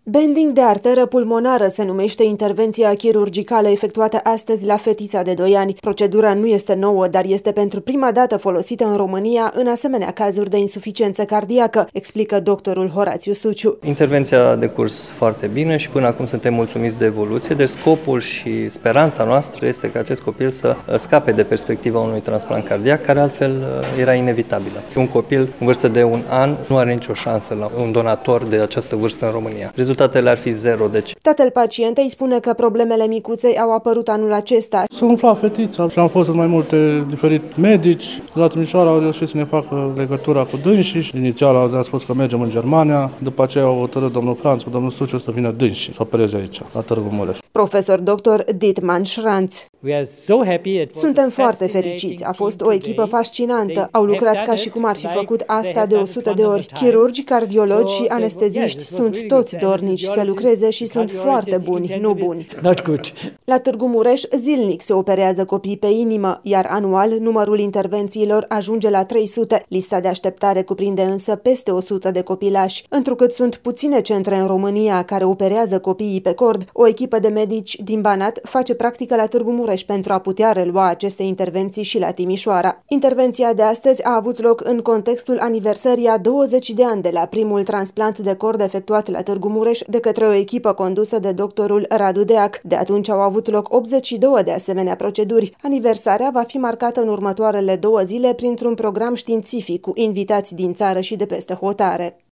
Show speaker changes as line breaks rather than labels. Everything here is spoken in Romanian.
Bending de arteră pulmonară se numește intervenția chirurgicală efectuată astăzi la fetița de 2 ani. Procedura nu este nouă, dar este pentru prima dată folosită în România în asemenea cazuri de insuficiență cardiacă, explică doctorul Horațiu Suciu.
Intervenția a decurs foarte bine și până acum suntem mulțumiți de evoluție, deci scopul și speranța noastră este ca acest copil să scape de perspectiva unui transplant cardiac, care altfel era inevitabilă. Un copil în vârstă de 1 an nu are nicio șansă la un donator de această vârstă în România. Rezultatele ar fi 0, deci.
Tatăl pacientei spune că problemele micuței au apărut anul acesta.
S-a umflat fetița și am fost în mai multe diferite medici. La Timișoara au reușit să ne facă legătura cu dânsii. Inițial au spus că mergem în Germania, după aceea au hotărât domnul Franț cu domnul Suciu să vină dânsii să opereze aici, la Târgu Mureș.
Profesor dr. Dietmar Schranz. Suntem foarte fericiți. A fost o echipă fascinantă. Au lucrat ca și cum ar fi făcut asta de 100 de ori. Chirurgi, cardiologi și anesteziști sunt toți dornici să lucreze și sunt foarte buni, nu buni. La Târgu Mureș zilnic se operează copii pe inimă, iar anual numărul intervențiilor ajunge la 300. Lista de așteptare cuprinde însă peste 100 de copilași. Întrucât sunt puține centre în România care operează copiii pe cord, o echipă de medici din Banat face practică la Târgu Mureș pentru a putea relua aceste intervenții și la Timișoara. Intervenția de astăzi a avut loc în contextul aniversării a 20 de ani de la primul transplant de cord efectuat la Târgu Mureș de către o echipă condusă de doctorul Radu Deac. De atunci au avut loc 82 de asemenea proceduri. Aniversarea va fi marcată în următoarele 2 zile printr-un program științific cu invitați din țară și de peste hotare.